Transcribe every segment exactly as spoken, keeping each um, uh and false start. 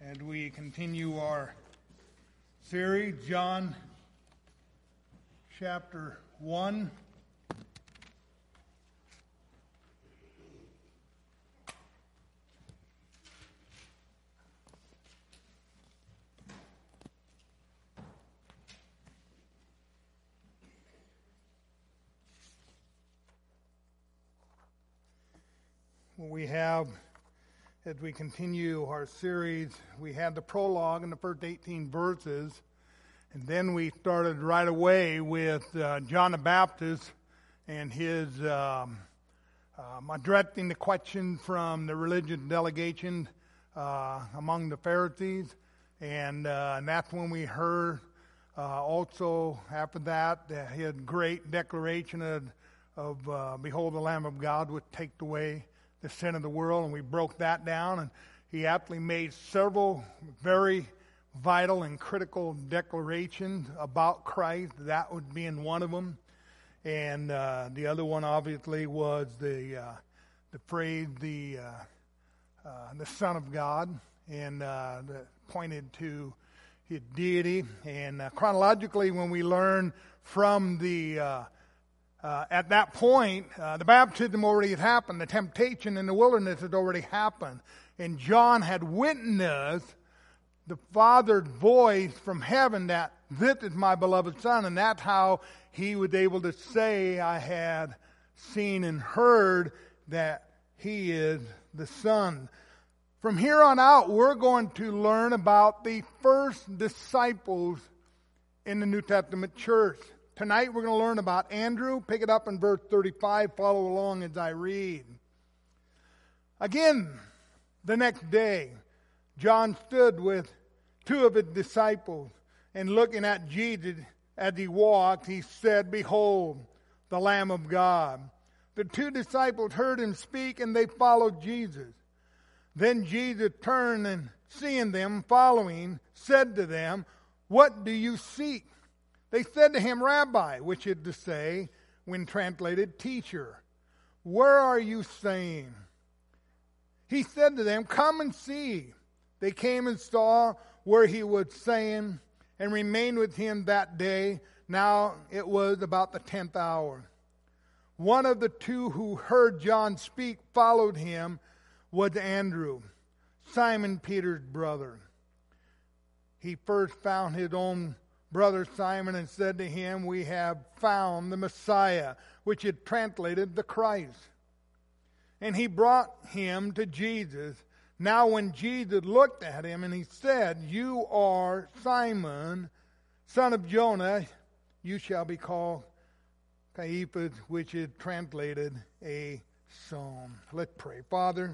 And we continue our series, John chapter one. We have, as we continue our series, we had the prologue in the first eighteen verses, and then we started right away with uh, John the Baptist and his um, um, addressing the question from the religious delegation uh, among the Pharisees, and, uh, and that's when we heard uh, also after that uh, his great declaration of, of uh, behold, the Lamb of God would take away the sin of the world, and we broke that down, and he aptly made several very vital and critical declarations about Christ, that would be in one of them, and uh, the other one obviously was the uh, the phrase the uh, uh, the Son of God, and uh, that pointed to his deity, and uh, chronologically when we learn from the uh, Uh, at that point, uh, the baptism already had happened. The temptation in the wilderness had already happened. And John had witnessed the Father's voice from heaven that this is my beloved Son. And that's how he was able to say, I had seen and heard that he is the Son. From here on out, we're going to learn about the first disciples in the New Testament church. Tonight we're going to learn about Andrew. Pick it up in verse thirty-five. Follow along as I read. Again, the next day, John stood with two of his disciples, and looking at Jesus as he walked, he said, behold, the Lamb of God. The two disciples heard him speak, and they followed Jesus. Then Jesus turned and seeing them following, said to them, what do you seek? They said to him, Rabbi, which is to say, when translated, teacher, where are you staying? He said to them, come and see. They came and saw where he was staying and remained with him that day. Now it was about the tenth hour. One of the two who heard John speak followed him was Andrew, Simon Peter's brother. He first found his own brother Simon and said to him, we have found the Messiah, which is translated the Christ. And he brought him to Jesus. Now when Jesus looked at him and he said, you are Simon, son of Jonah, you shall be called Cephas, which is translated a son. Let's pray. Father,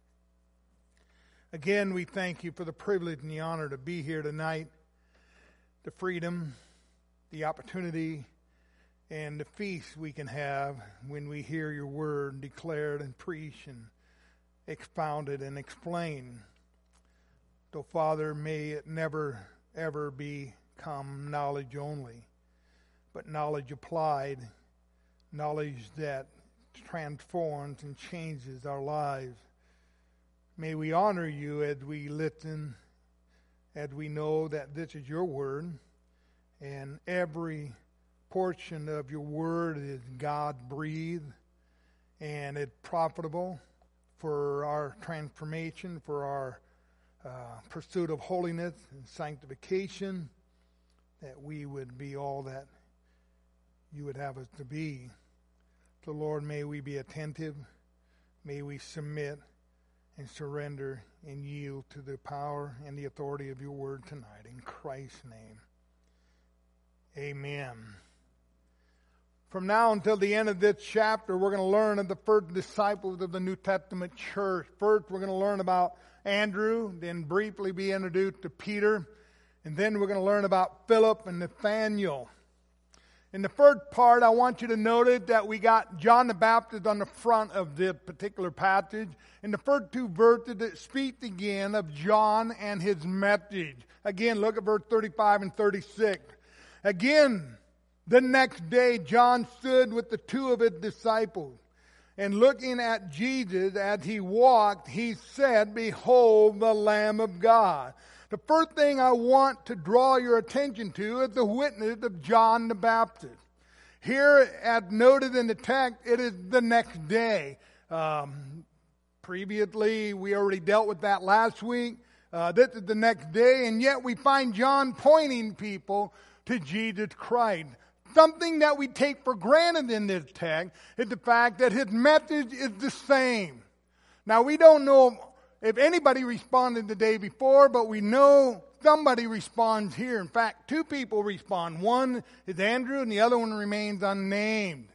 again we thank you for the privilege and the honor to be here tonight. The freedom, the opportunity, and the feast we can have when we hear your word declared and preached and expounded and explained. So, Father, may it never, ever become knowledge only, but knowledge applied, knowledge that transforms and changes our lives. May we honor you as we listen, as we know that this is your word, and every portion of your word is God-breathed, and it's profitable for our transformation, for our uh, pursuit of holiness and sanctification, that we would be all that you would have us to be. So, Lord, may we be attentive, may we submit and surrender and yield to the power and the authority of your word tonight. In Christ's name, amen. From now until the end of this chapter, we're going to learn of the first disciples of the New Testament church. First, we're going to learn about Andrew, then briefly be introduced to Peter, and then we're going to learn about Philip and Nathaniel. In the first part, I want you to notice that we got John the Baptist on the front of this particular passage. In the first two verses, it speaks again of John and his message. Again, look at verse thirty-five and thirty-six. Again, the next day, John stood with the two of his disciples. and looking at Jesus as he walked, he said, "Behold the Lamb of God." The first thing I want to draw your attention to is the witness of John the Baptist. Here, as noted in the text, it is the next day. Um, previously, we already dealt with that last week. Uh, this is the next day, and yet we find John pointing people to Jesus Christ. Something that we take for granted in this text is the fact that his message is the same. Now, we don't know if anybody responded the day before, but we know somebody responds here. In fact, two people respond. One is Andrew, and the other one remains unnamed.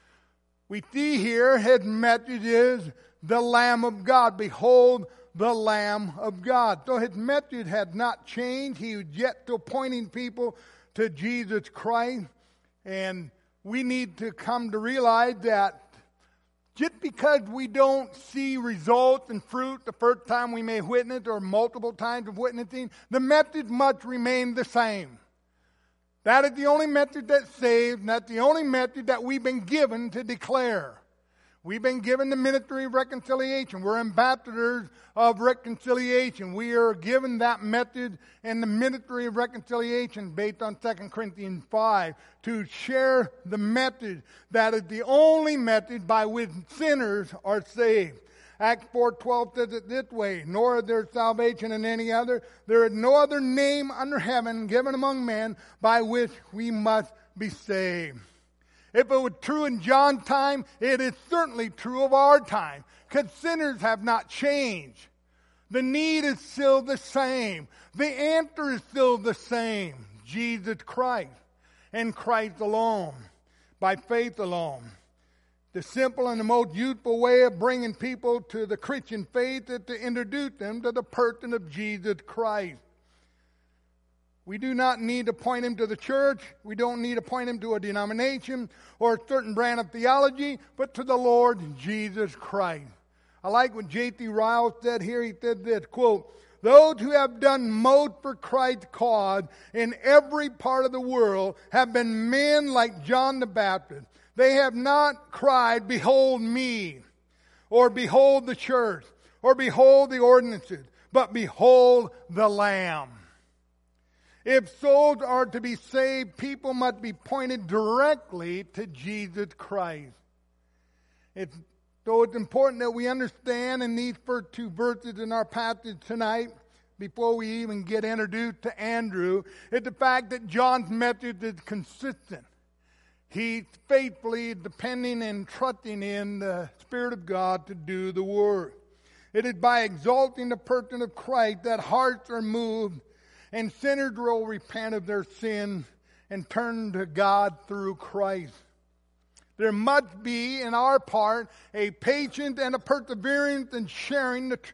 We see here his message is the Lamb of God. Behold, the Lamb of God. So his message had not changed. He was yet still pointing people to Jesus Christ. And we need to come to realize that just because we don't see results and fruit the first time we may witness or multiple times of witnessing, the message must remain the same. That is the only message that saves, and that's the only message that we've been given to declare. We've been given the ministry of reconciliation. We're ambassadors of reconciliation. We are given that message and the ministry of reconciliation based on Second Corinthians five to share the message that is the only message by which sinners are saved. Acts four twelve says it this way, "Nor is there salvation in any other. There is no other name under heaven given among men by which we must be saved." If it was true in John's time, it is certainly true of our time, because sinners have not changed. The need is still the same. The answer is still the same. Jesus Christ, and Christ alone, by faith alone. The simple and the most useful way of bringing people to the Christian faith is to introduce them to the person of Jesus Christ. We do not need to point him to the church. We don't need to point him to a denomination or a certain brand of theology, but to the Lord Jesus Christ. I like what J T Ryle said here. He said this, quote, "Those who have done most for Christ's cause in every part of the world have been men like John the Baptist. They have not cried, 'Behold me,' or 'Behold the church,' or 'Behold the ordinances,' but 'Behold the Lamb.'" If souls are to be saved, people must be pointed directly to Jesus Christ. It's, so it's important that we understand in these first two verses in our passage tonight, before we even get introduced to Andrew, is the fact that John's message is consistent. He's faithfully depending and trusting in the Spirit of God to do the work. It is by exalting the person of Christ that hearts are moved and sinners will repent of their sin and turn to God through Christ. There must be, in our part, a patience and a perseverance in sharing the tr-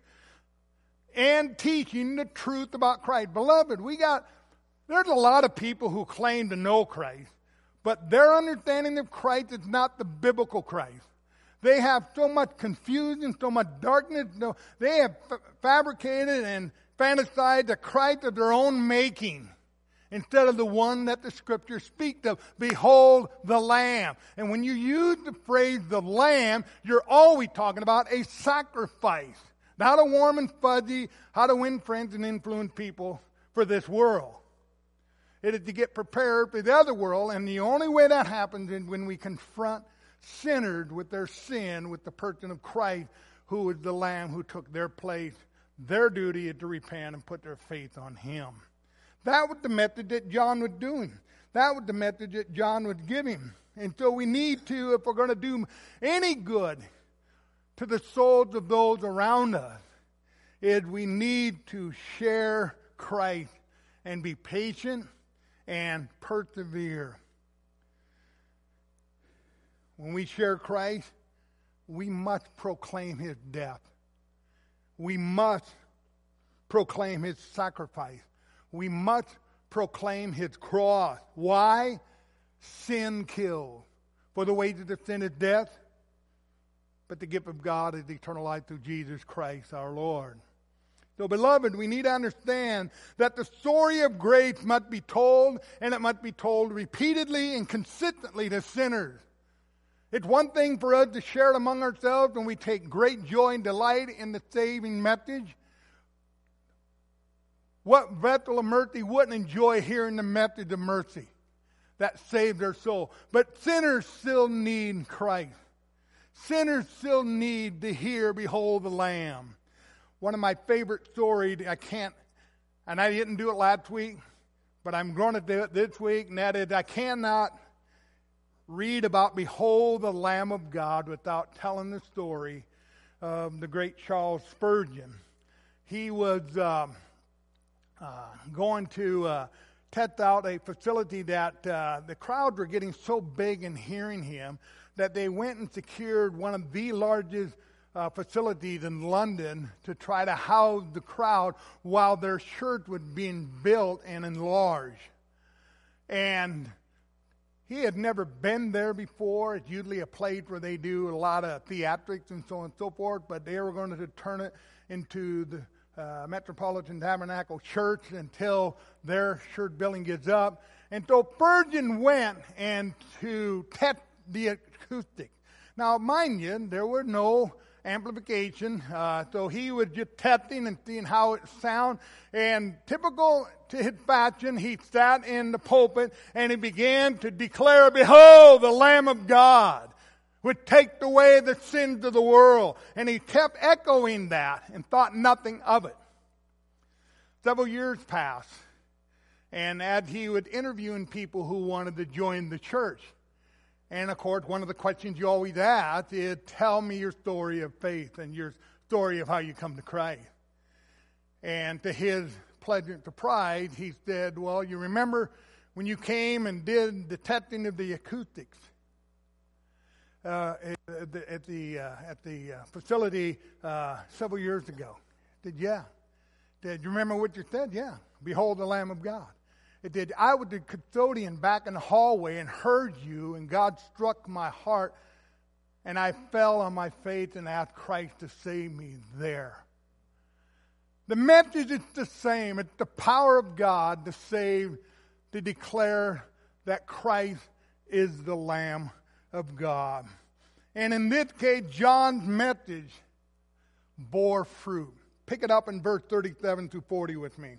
and teaching the truth about Christ. Beloved, we got, there's a lot of people who claim to know Christ, but their understanding of Christ is not the biblical Christ. They have so much confusion, so much darkness. They have f- fabricated and fantasize the Christ of their own making instead of the one that the Scriptures speak of. Behold the Lamb. And when you use the phrase the Lamb, you're always talking about a sacrifice. Not a warm and fuzzy, how to win friends and influence people for this world. It is to get prepared for the other world, and the only way that happens is when we confront sinners with their sin with the person of Christ, who is the Lamb who took their place. Their duty is to repent and put their faith on him. That was the message that John was doing. That was the message that John was giving. And so we need to, if we're going to do any good to the souls of those around us, is we need to share Christ and be patient and persevere. When we share Christ, we must proclaim his death. We must proclaim his sacrifice. We must proclaim his cross. Why? Sin kills. For the wages of sin is death, but the gift of God is eternal life through Jesus Christ our Lord. So, beloved, we need to understand that the story of grace must be told, and it must be told repeatedly and consistently to sinners. It's one thing for us to share it among ourselves, and we take great joy and delight in the saving message. What vessel of mercy wouldn't enjoy hearing the message of mercy that saved their soul? But sinners still need Christ. Sinners still need to hear, behold the Lamb. One of my favorite stories, I can't, and I didn't do it last week, but I'm going to do it this week, and that is I cannot read about behold the Lamb of God without telling the story of the great Charles Spurgeon. He was um, uh, going to uh, test out a facility that uh, the crowds were getting so big in hearing him that they went and secured one of the largest uh, facilities in London to try to house the crowd while their church was being built and enlarged. And he had never been there before. It's usually a place where they do a lot of theatrics and so on and so forth, but they were going to turn it into the uh, Metropolitan Tabernacle Church until their church building gets up. And so Spurgeon went and to test the acoustic. Now, mind you, there were no amplification, uh, so he was just testing and seeing how it sounded. And typical to his fashion, he sat in the pulpit and he began to declare, behold, the Lamb of God, which takes away the sins of the world. And he kept echoing that and thought nothing of it. Several years passed, and as he was interviewing people who wanted to join the church, and of course, one of the questions you always ask is, tell me your story of faith and your story of how you come to Christ. And to his pleasant surprise, he said, well, you remember when you came and did the testing of the acoustics uh, at the, at the, uh, at the uh, facility uh, several years ago? I said, yeah. Did you remember what you said? Yeah. Behold the Lamb of God. It did. I was the custodian back in the hallway and heard you, and God struck my heart, and I fell on my face and asked Christ to save me there. The message is the same. It's the power of God to save, to declare that Christ is the Lamb of God. And in this case, John's message bore fruit. Pick it up in verse thirty-seven through forty with me.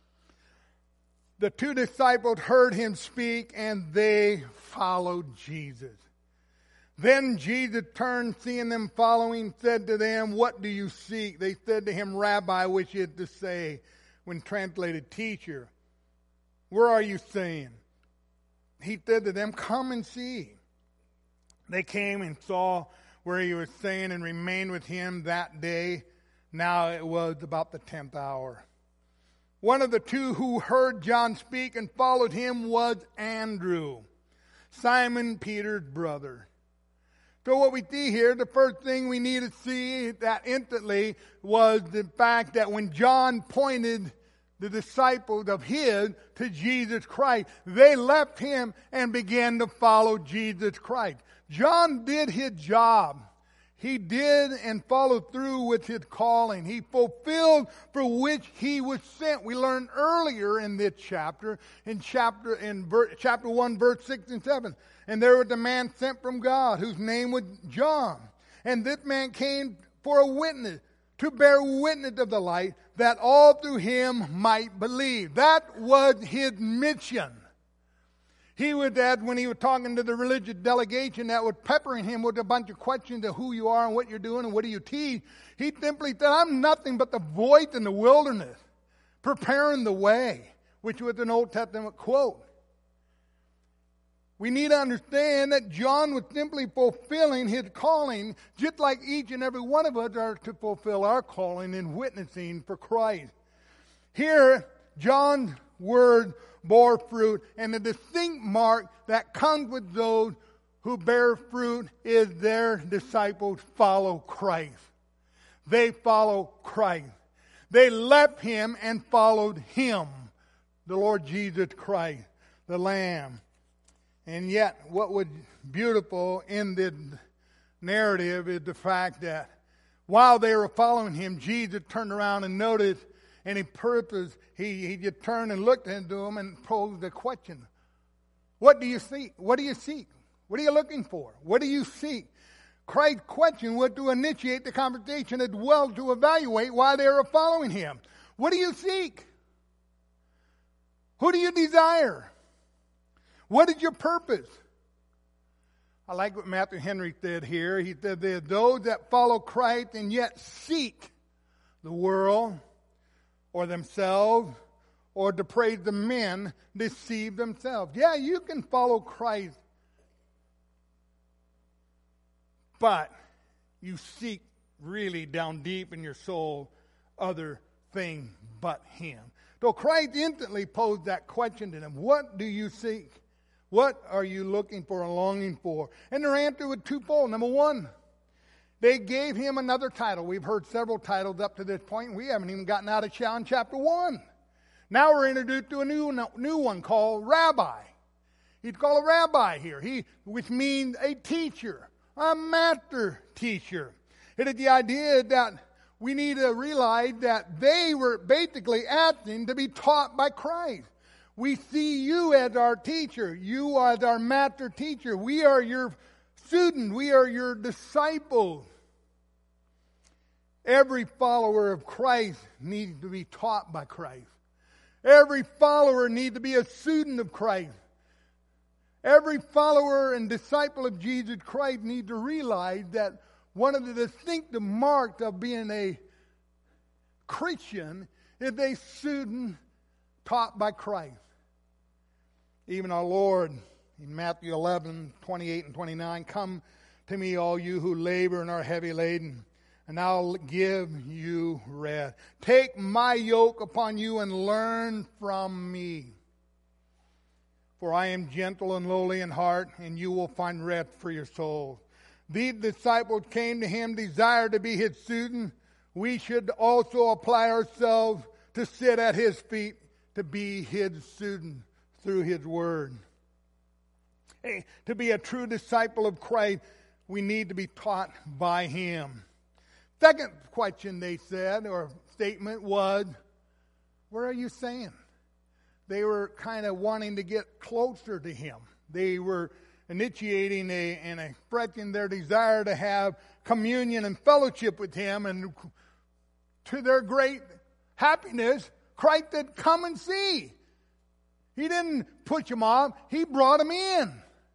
The two disciples heard him speak, and they followed Jesus. Then Jesus turned, seeing them following, said to them, what do you seek? They said to him, Rabbi, which is to say, when translated, teacher, where are you staying? He said to them, come and see. They came and saw where he was staying and remained with him that day. Now it was about the tenth hour. One of the two who heard John speak and followed him was Andrew, Simon Peter's brother. So what we see here, the first thing we need to see that instantly was the fact that when John pointed the disciples of his to Jesus Christ, they left him and began to follow Jesus Christ. John did his job. He did and followed through with his calling. He fulfilled for which he was sent. We learned earlier in this chapter, in chapter in ver, chapter one, verse six and seven. And there was a man sent from God whose name was John. And this man came for a witness, to bear witness of the light, that all through him might believe. That was his mission. He would add, when he was talking to the religious delegation that was peppering him with a bunch of questions of who you are and what you're doing and what do you teach, he simply said, I'm nothing but the voice in the wilderness, preparing the way, which was an Old Testament quote. We need to understand that John was simply fulfilling his calling, just like each and every one of us are to fulfill our calling in witnessing for Christ. Here, John's word bore fruit, and the distinct mark that comes with those who bear fruit is their disciples follow Christ. They follow Christ. They left him and followed him, the Lord Jesus Christ, the Lamb. And yet, what was beautiful in the narrative is the fact that while they were following him, Jesus turned around and noticed, and he purposed, he, he just turned and looked into them and posed a question. What do you seek? What do you seek? What are you looking for? What do you seek? Christ's question was to initiate the conversation as well to evaluate why they were following him. What do you seek? Who do you desire? What is your purpose? I like what Matthew Henry said here. He said, there are those that follow Christ and yet seek the world or themselves or to praise the men deceive themselves. Yeah, you can follow Christ, but you seek really down deep in your soul other things but him. So Christ instantly posed that question to them. What do you seek? What are you looking for and longing for? And their answer was twofold. Number one, they gave him another title. We've heard several titles up to this point, and we haven't even gotten out of John chapter one. Now we're introduced to a new, new one called Rabbi. He's called a rabbi here, he, which means a teacher, a master teacher. It is the idea that we need to realize that they were basically asking to be taught by Christ. We see you as our teacher. You are our master teacher. We are your student. We are your disciples. Every follower of Christ needs to be taught by Christ. Every follower needs to be a student of Christ. Every follower and disciple of Jesus Christ needs to realize that one of the distinctive marks of being a Christian is a student taught by Christ. Even our Lord in Matthew eleven, twenty-eight and twenty-nine, come to me all you who labor and are heavy laden, and I'll give you rest. Take my yoke upon you and learn from me. For I am gentle and lowly in heart, and you will find rest for your souls. These disciples came to him, desired to be his student. We should also apply ourselves to sit at his feet, to be his student through his word. Hey, to be a true disciple of Christ, we need to be taught by him. Second question they said, or statement, was, where are you staying? They were kind of wanting to get closer to him. They were initiating a, and expressing their desire to have communion and fellowship with him. And to their great happiness, Christ said, come and see. He didn't push them off. He brought them in.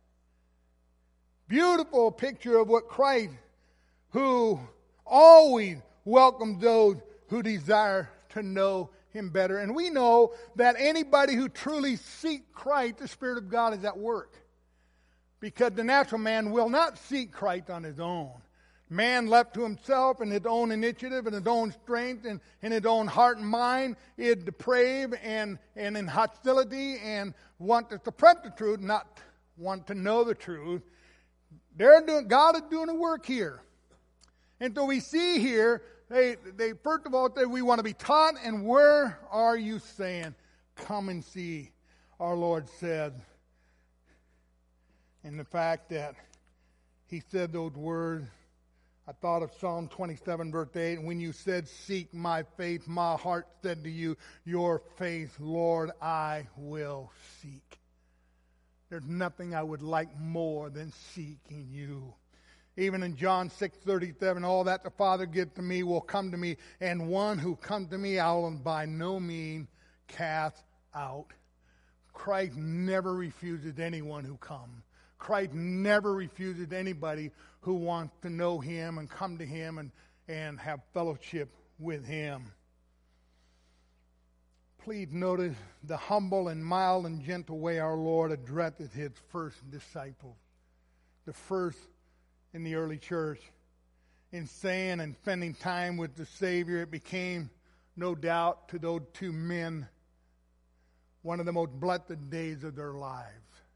Beautiful picture of what Christ, who always welcomes those who desire to know him better. And we know that anybody who truly seeks Christ, the Spirit of God is at work. Because the natural man will not seek Christ on his own. Man left to himself and his own initiative and his own strength and, and his own heart and mind is depraved and, and in hostility and want to suppress the truth, not want to know the truth. They're doing, God is doing a work here. And so we see here, they, they first of all say we want to be taught, and where are you saying? Come and see, our Lord said. And the fact that he said those words, I thought of Psalm twenty-seven, verse eight, and when you said, seek my face, my heart said to you, your face, Lord, I will seek. There's nothing I would like more than seeking you. Even in John six thirty-seven, all that the Father gives to me will come to me, and one who comes to me I will by no means cast out. Christ never refuses anyone who comes. Christ never refuses anybody who wants to know him and come to him and, and have fellowship with him. Please notice the humble and mild and gentle way our Lord addressed his first disciples, the first in the early church. In saying and spending time with the Savior, it became, no doubt, to those two men, one of the most blessed days of their lives.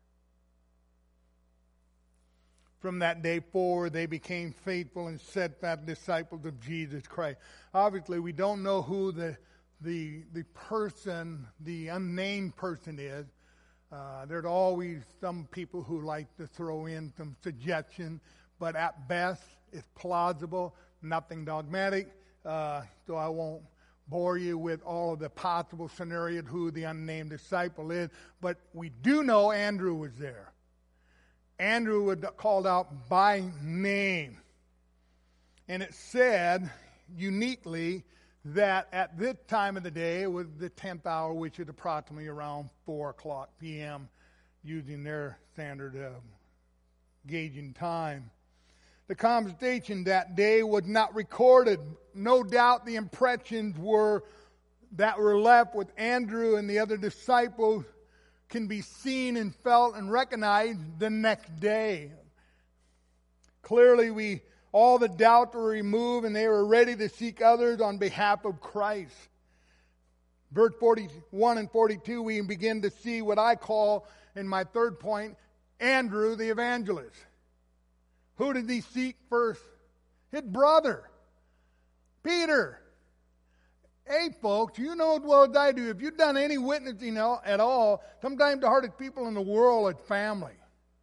From that day forward, they became faithful and steadfast disciples of Jesus Christ. Obviously, we don't know who the the the person, the unnamed person is. Uh, there's always some people who like to throw in some suggestion, but at best, it's plausible, nothing dogmatic. Uh, so I won't bore you with all of the possible scenarios who the unnamed disciple is. But we do know Andrew was there. Andrew was called out by name. And it said uniquely that at this time of the day, it was the tenth hour, which is approximately around four o'clock p.m., using their standard uh, gauging time. The conversation that day was not recorded. No doubt the impressions were that were left with Andrew and the other disciples can be seen and felt and recognized the next day. Clearly, we all the doubts were removed and they were ready to seek others on behalf of Christ. Verse forty-one and forty-two, we begin to see what I call, in my third point, Andrew the evangelist. Who did he seek first? His brother, Peter. Hey, folks, you know as well as I do, if you've done any witnessing at all, sometimes the hardest people in the world are family.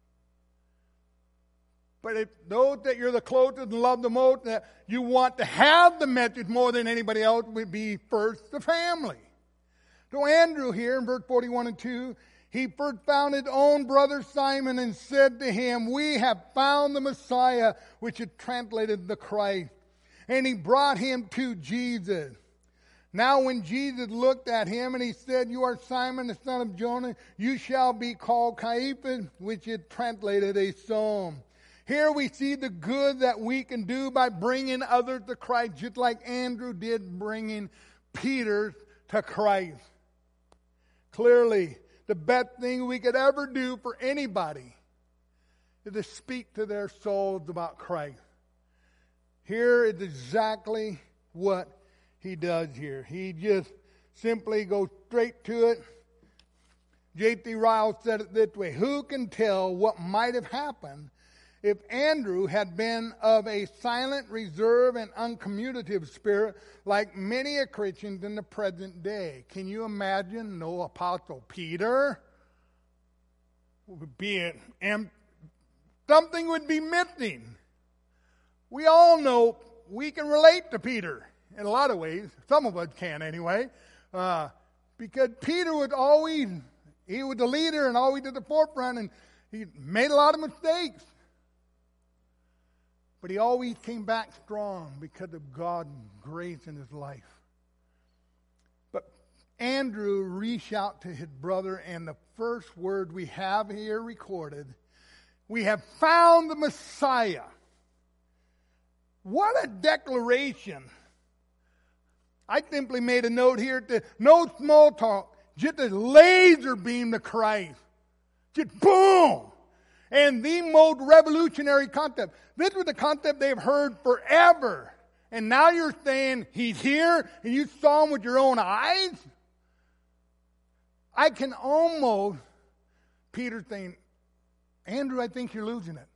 But if those that you're the closest and love the most, that you want to have the message more than anybody else, would be first the family. So Andrew here in verse forty-one and two, he first found his own brother Simon and said to him, "We have found the Messiah," which is translated the Christ. And he brought him to Jesus. Now when Jesus looked at him and he said, "You are Simon the son of Jonah, you shall be called Cephas," which is translated a son. Here we see the good that we can do by bringing others to Christ, just like Andrew did bringing Peter to Christ. Clearly, the best thing we could ever do for anybody is to speak to their souls about Christ. Here is exactly what he does here. He just simply goes straight to it. J T Ryle said it this way: who can tell what might have happened if Andrew had been of a silent, reserved, and uncommunicative spirit like many a Christians in the present day? Can you imagine no Apostle Peter? Would be an, something would be missing. We all know we can relate to Peter in a lot of ways. Some of us can anyway. Uh, because Peter was always, he was the leader and always at the forefront, and he made a lot of mistakes. But he always came back strong because of God's grace in his life. But Andrew reached out to his brother, and the first word we have here recorded, "We have found the Messiah." What a declaration. I simply made a note here to no small talk, just a laser beam to Christ. Just boom! And the most revolutionary concept. This was the concept they've heard forever. And now you're saying he's here and you saw him with your own eyes? I can almost, Peter saying, "Andrew, I think you're losing it."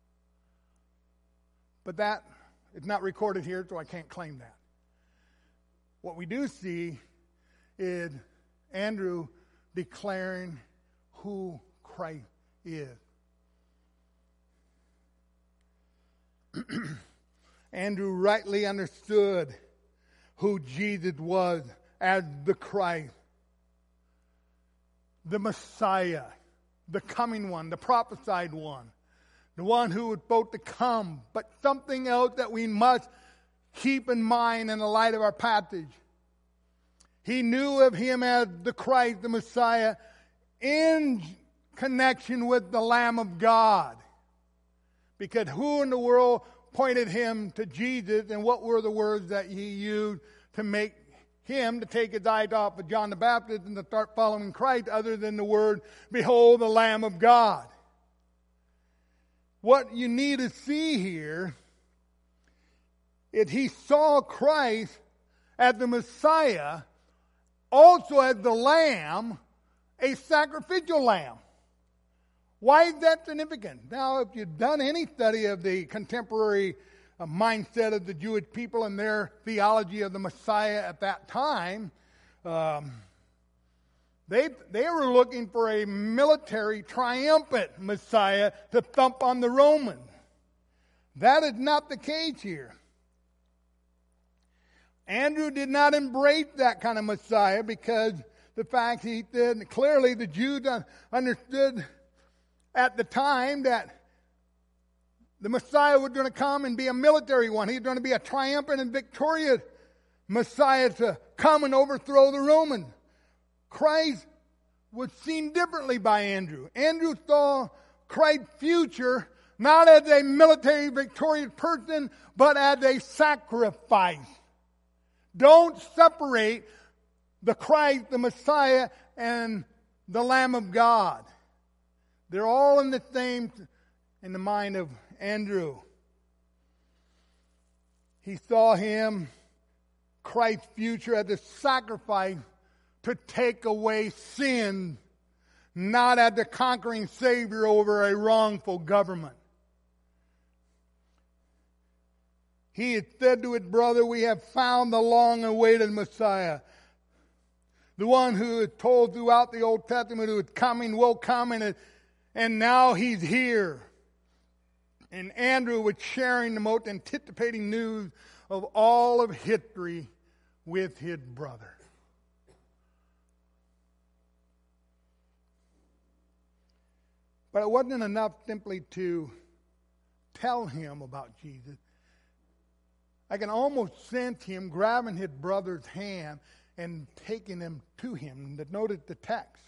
But that is not recorded here, so I can't claim that. What we do see is Andrew declaring who Christ is. Andrew rightly understood who Jesus was as the Christ, the Messiah, the coming one, the prophesied one, the one who was supposed to come, but something else that we must keep in mind in the light of our passage. He knew of him as the Christ, the Messiah, in connection with the Lamb of God. Because who in the world pointed him to Jesus, and what were the words that he used to make him to take his eyes off of John the Baptist and to start following Christ, other than the word, "Behold the Lamb of God"? What you need to see here is he saw Christ as the Messiah, also as the Lamb, a sacrificial lamb. Why is that significant? Now, if you've done any study of the contemporary uh, mindset of the Jewish people and their theology of the Messiah at that time, um, they they were looking for a military, triumphant Messiah to thump on the Romans. That is not the case here. Andrew did not embrace that kind of Messiah because the fact he did, clearly the Jews understood at the time that the Messiah was going to come and be a military one. He's going to be a triumphant and victorious Messiah to come and overthrow the Romans. Christ was seen differently by Andrew. Andrew saw Christ's future not as a military victorious person, but as a sacrifice. Don't separate the Christ, the Messiah, and the Lamb of God. They're all in the same, in the mind of Andrew. He saw him, Christ's future, as a sacrifice to take away sin, not as the conquering Savior over a wrongful government. He had said to his brother, we have found the long-awaited Messiah. The one who is told throughout the Old Testament who is coming, will come, and, and now he's here. And Andrew was sharing the most anticipating news of all of history with his brother. But it wasn't enough simply to tell him about Jesus. I can almost sense him grabbing his brother's hand and taking him to him. Notice the text.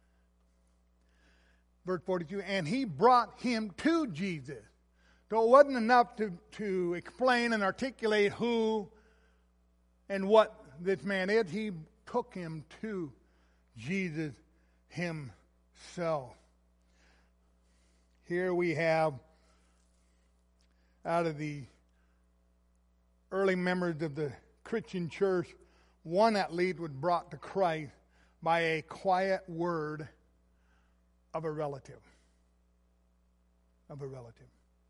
Verse forty-two, and he brought him to Jesus. So it wasn't enough to, to explain and articulate who and what this man is. He took him to Jesus himself. Here we have, out of the early members of the Christian church, one at least was brought to Christ by a quiet word of a relative. Of a relative.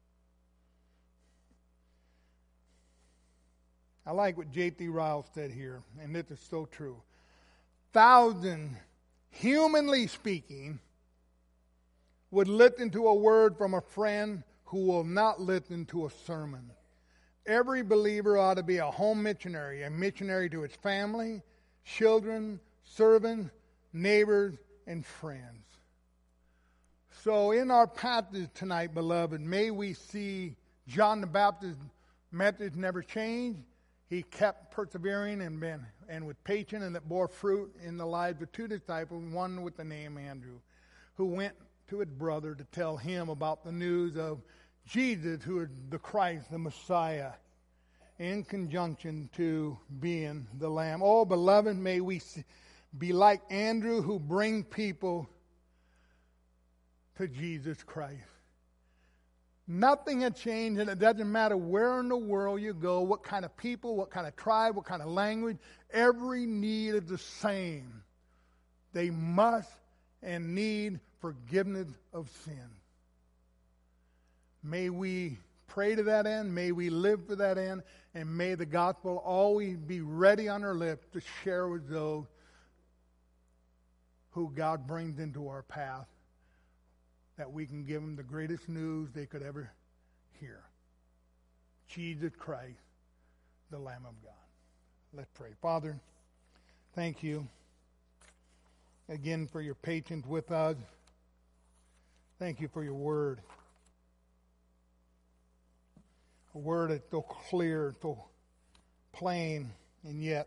I like what J T Ryle said here, and this is so true. Thousands, humanly speaking, would listen to a word from a friend who will not listen to a sermon. Every believer ought to be a home missionary, a missionary to his family, children, servants, neighbors, and friends. So in our passage tonight, beloved, may we see John the Baptist's message never changed. He kept persevering and been and with patience, and that bore fruit in the lives of two disciples, one with the name Andrew, who went to his brother to tell him about the news of Jesus, who is the Christ, the Messiah, in conjunction to being the Lamb. Oh, beloved, may we be like Andrew, who bring people to Jesus Christ. Nothing had changed, and it doesn't matter where in the world you go, what kind of people, what kind of tribe, what kind of language. Every need is the same. They must and need forgiveness of sin. May we pray to that end. May we live for that end. And may the gospel always be ready on our lips to share with those who God brings into our path, that we can give them the greatest news they could ever hear. Jesus Christ, the Lamb of God. Let's pray. Father, thank you again for your patience with us. Thank you for your word. A word that's so clear, so plain, and yet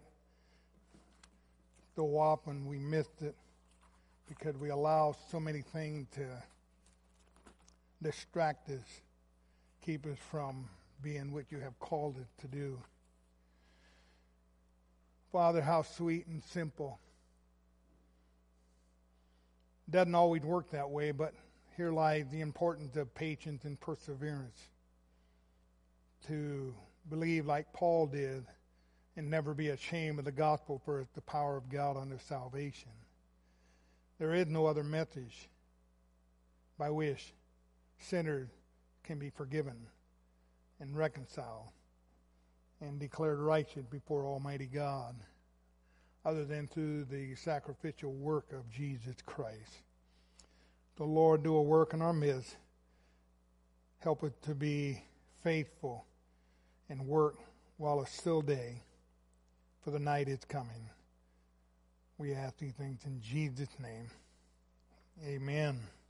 so often we missed it because we allow so many things to distract us, keep us from being what you have called it to do. Father, how sweet and simple. It doesn't always work that way, but here lies the importance of patience and perseverance. To believe like Paul did and never be ashamed of the gospel, for it's the power of God unto salvation. There is no other message by which sinners can be forgiven and reconciled and declared righteous before Almighty God, other than through the sacrificial work of Jesus Christ. The Lord do a work in our midst. Help us to be faithful and work while it's still day, for the night is coming. We ask these things in Jesus' name. Amen.